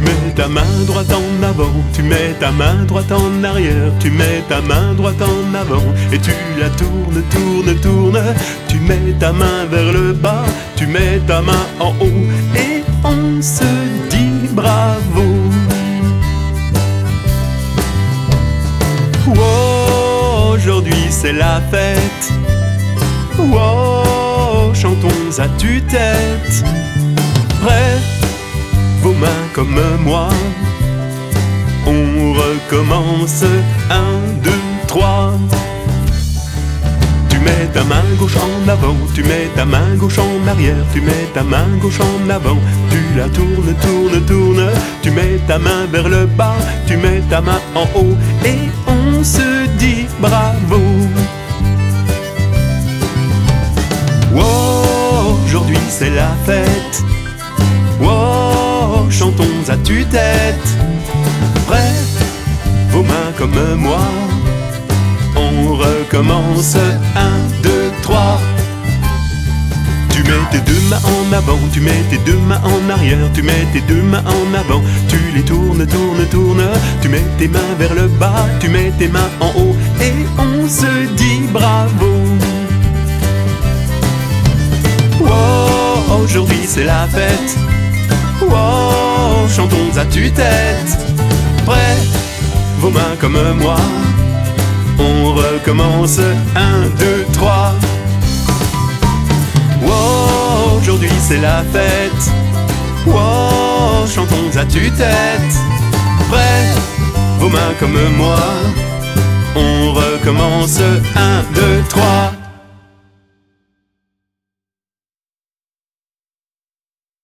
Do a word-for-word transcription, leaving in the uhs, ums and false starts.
mets ta main droite en avant, tu mets ta main droite en arrière, tu mets ta main droite en avant et tu la tournes, tournes, tournes. Tu mets ta main vers le bas, tu mets ta main en haut et on se dit bravo. Wow, aujourd'hui c'est la fête. Wow, chantons à tue-tête. Prêt, vos mains comme moi. On recommence. Un, deux, trois. Tu mets ta main gauche en avant, tu mets ta main gauche en arrière, tu mets ta main gauche en avant, tu la tournes, tournes, tournes. Tu mets ta main vers le bas, tu mets ta main en haut et on se dit bravo. Wow, aujourd'hui c'est la fête. Wow, chantons à tue-tête. Prêt, vos mains comme moi. On recommence. Un, deux, trois. Tu mets tes deux mains en avant, tu mets tes deux mains en arrière, tu mets tes deux mains en avant, tu les tournes, tournes, tournes. Tu mets tes mains vers le bas, tu mets tes mains en haut et on se dit bravo. Wow, aujourd'hui c'est la fête. Wow, chantons à tue-tête. Prêt, vos mains comme moi. On recommence. Un, deux, trois. Wow, aujourd'hui c'est la fête. Wow, chantons à tue-tête. Prêt, vos mains comme moi. On recommence. Un, deux, trois.